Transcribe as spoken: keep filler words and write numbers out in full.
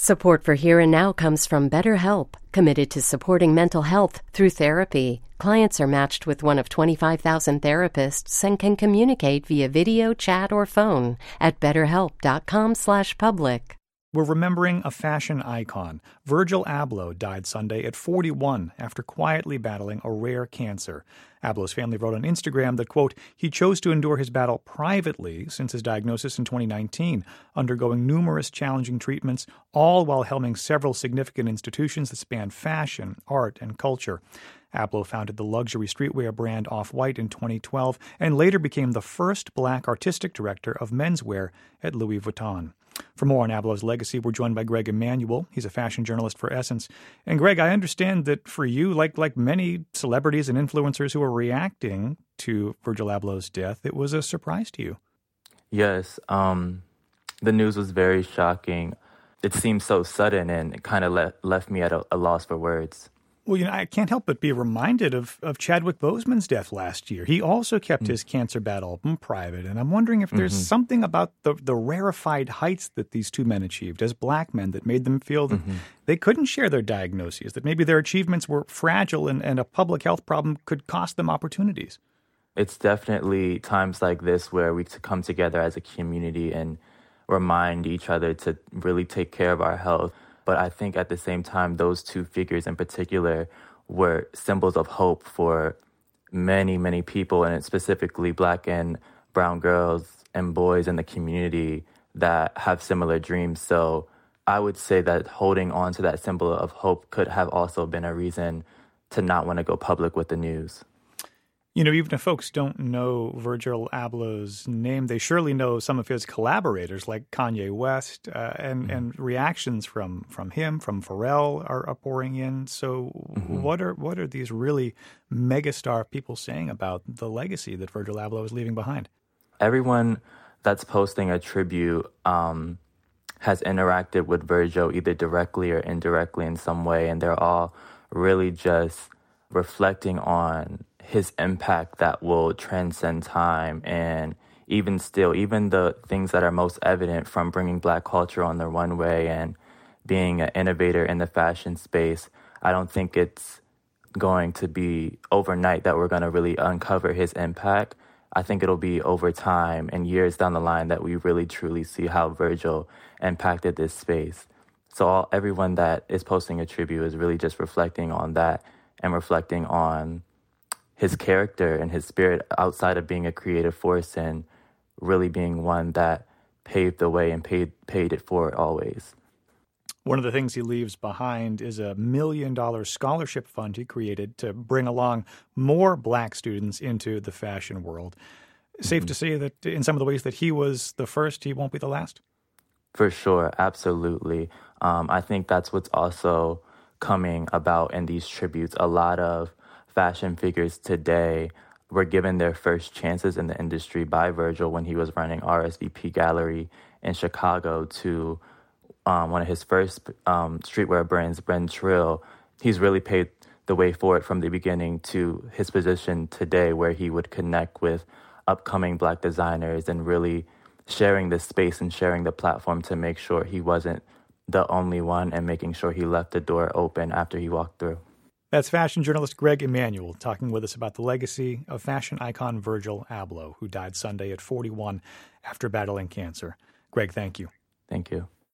Support for Here and Now comes from BetterHelp, committed to supporting mental health through therapy. Clients are matched with one of twenty-five thousand therapists and can communicate via video, chat, or phone at betterhelp.com slash public. We're remembering a fashion icon. Virgil Abloh died Sunday at forty-one after quietly battling a rare cancer. Abloh's family wrote on Instagram that, quote, he chose to endure his battle privately since his diagnosis in twenty nineteen, undergoing numerous challenging treatments, all while helming several significant institutions that span fashion, art, and culture. Abloh founded the luxury streetwear brand Off-White in twenty twelve and later became the first black artistic director of menswear at Louis Vuitton. For more on Abloh's legacy, we're joined by Greg Emanuel. He's a fashion journalist for Essence. And Greg, I understand that for you, like like many celebrities and influencers who are reacting to Virgil Abloh's death, it was a surprise to you. Yes, um, the news was very shocking. It seemed so sudden, and it kind of le- left me at a, a loss for words. Well, you know, I can't help but be reminded of, of Chadwick Boseman's death last year. He also kept mm-hmm. his cancer battle private, and I'm wondering if there's mm-hmm. something about the, the rarefied heights that these two men achieved as black men that made them feel that mm-hmm. they couldn't share their diagnoses, that maybe their achievements were fragile and, and a public health problem could cost them opportunities. It's definitely times like this where we come together as a community and remind each other to really take care of our health. But I think at the same time, those two figures in particular were symbols of hope for many, many people, and specifically black and brown girls and boys in the community that have similar dreams. So I would say that holding on to that symbol of hope could have also been a reason to not want to go public with the news. You know, even if folks don't know Virgil Abloh's name, they surely know some of his collaborators like Kanye West, uh, and, mm-hmm. and reactions from, from him, from Pharrell are, are pouring in. So mm-hmm. what are what are these really megastar people saying about the legacy that Virgil Abloh is leaving behind? Everyone that's posting a tribute um, has interacted with Virgil either directly or indirectly in some way, and they're all really just reflecting on his impact that will transcend time. And even still, even the things that are most evident, from bringing black culture on the runway and being an innovator in the fashion space, I don't think it's going to be overnight that we're going to really uncover his impact. I think it'll be over time and years down the line that we really truly see how Virgil impacted this space. So all, everyone that is posting a tribute is really just reflecting on that and reflecting on his character and his spirit outside of being a creative force and really being one that paved the way and paid paid it forward always. One of the things he leaves behind is a million dollar scholarship fund he created to bring along more black students into the fashion world. Safe mm-hmm. to say that in some of the ways that he was the first, he won't be the last? For sure, absolutely. Um, I think that's what's also coming about in these tributes. A lot of fashion figures today were given their first chances in the industry by Virgil when he was running R S V P Gallery in Chicago to um, one of his first um, streetwear brands, Ben Trill. He's really paved the way forward from the beginning to his position today, where he would connect with upcoming black designers and really sharing the space and sharing the platform to make sure he wasn't the only one and making sure he left the door open after he walked through. That's fashion journalist Greg Emanuel talking with us about the legacy of fashion icon Virgil Abloh, who died Sunday at forty-one after battling cancer. Greg, thank you. Thank you.